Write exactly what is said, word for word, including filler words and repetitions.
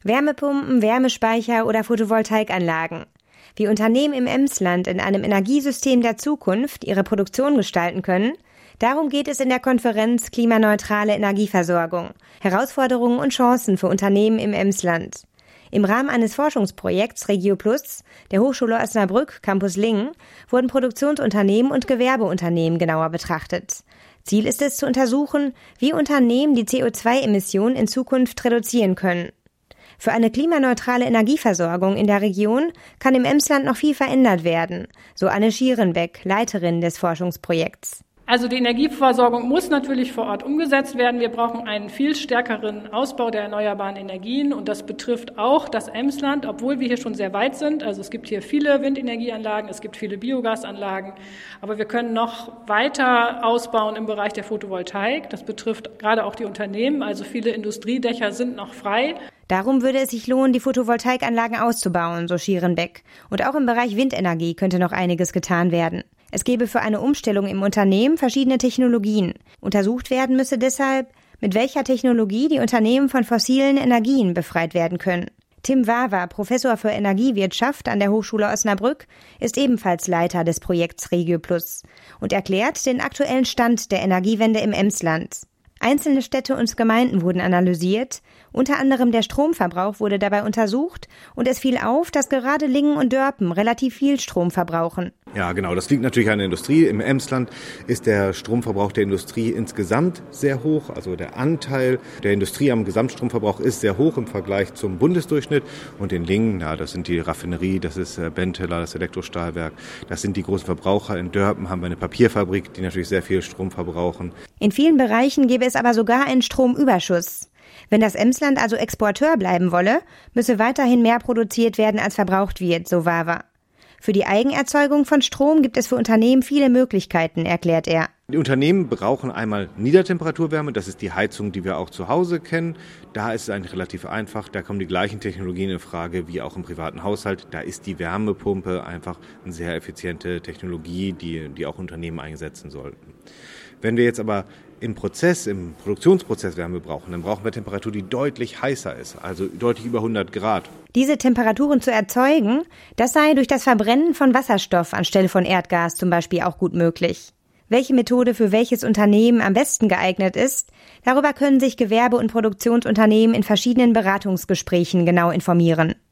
Wärmepumpen, Wärmespeicher oder Photovoltaikanlagen. Wie Unternehmen im Emsland in einem Energiesystem der Zukunft ihre Produktion gestalten können, darum geht es in der Konferenz Klimaneutrale Energieversorgung, Herausforderungen und Chancen für Unternehmen im Emsland. Im Rahmen eines Forschungsprojekts RegioPlus der Hochschule Osnabrück Campus Lingen wurden Produktionsunternehmen und Gewerbeunternehmen genauer betrachtet. Ziel ist es zu untersuchen, wie Unternehmen die C O zwei Emissionen in Zukunft reduzieren können. Für eine klimaneutrale Energieversorgung in der Region kann im Emsland noch viel verändert werden, so Anne Schierenbeck, Leiterin des Forschungsprojekts. Also die Energieversorgung muss natürlich vor Ort umgesetzt werden. Wir brauchen einen viel stärkeren Ausbau der erneuerbaren Energien und das betrifft auch das Emsland, obwohl wir hier schon sehr weit sind. Also es gibt hier viele Windenergieanlagen, es gibt viele Biogasanlagen, aber wir können noch weiter ausbauen im Bereich der Photovoltaik. Das betrifft gerade auch die Unternehmen, also viele Industriedächer sind noch frei. Darum würde es sich lohnen, die Photovoltaikanlagen auszubauen, so Schierenbeck. Und auch im Bereich Windenergie könnte noch einiges getan werden. Es gäbe für eine Umstellung im Unternehmen verschiedene Technologien. Untersucht werden müsse deshalb, mit welcher Technologie die Unternehmen von fossilen Energien befreit werden können. Tim Wawa, Professor für Energiewirtschaft an der Hochschule Osnabrück, ist ebenfalls Leiter des Projekts RegioPlus und erklärt den aktuellen Stand der Energiewende im Emsland. Einzelne Städte und Gemeinden wurden analysiert, unter anderem der Stromverbrauch wurde dabei untersucht und es fiel auf, dass gerade Lingen und Dörpen relativ viel Strom verbrauchen. Ja, genau, das liegt natürlich an der Industrie. Im Emsland ist der Stromverbrauch der Industrie insgesamt sehr hoch. Also der Anteil der Industrie am Gesamtstromverbrauch ist sehr hoch im Vergleich zum Bundesdurchschnitt. Und in Lingen, ja, das sind die Raffinerie, das ist Benteler, das Elektrostahlwerk, das sind die großen Verbraucher. In Dörpen haben wir eine Papierfabrik, die natürlich sehr viel Strom verbrauchen. In vielen Bereichen gäbe es aber sogar einen Stromüberschuss. Wenn das Emsland also Exporteur bleiben wolle, müsse weiterhin mehr produziert werden, als verbraucht wird, so Wawa. Für die Eigenerzeugung von Strom gibt es für Unternehmen viele Möglichkeiten, erklärt er. Die Unternehmen brauchen einmal Niedertemperaturwärme, das ist die Heizung, die wir auch zu Hause kennen. Da ist es eigentlich relativ einfach, da kommen die gleichen Technologien in Frage wie auch im privaten Haushalt. Da ist die Wärmepumpe einfach eine sehr effiziente Technologie, die, die auch Unternehmen einsetzen sollten. Wenn wir jetzt aber im Prozess, im Produktionsprozess Wärme brauchen, dann brauchen wir Temperatur, die deutlich heißer ist, also deutlich über hundert Grad. Diese Temperaturen zu erzeugen, das sei durch das Verbrennen von Wasserstoff anstelle von Erdgas zum Beispiel auch gut möglich. Welche Methode für welches Unternehmen am besten geeignet ist, darüber können sich Gewerbe- und Produktionsunternehmen in verschiedenen Beratungsgesprächen genau informieren.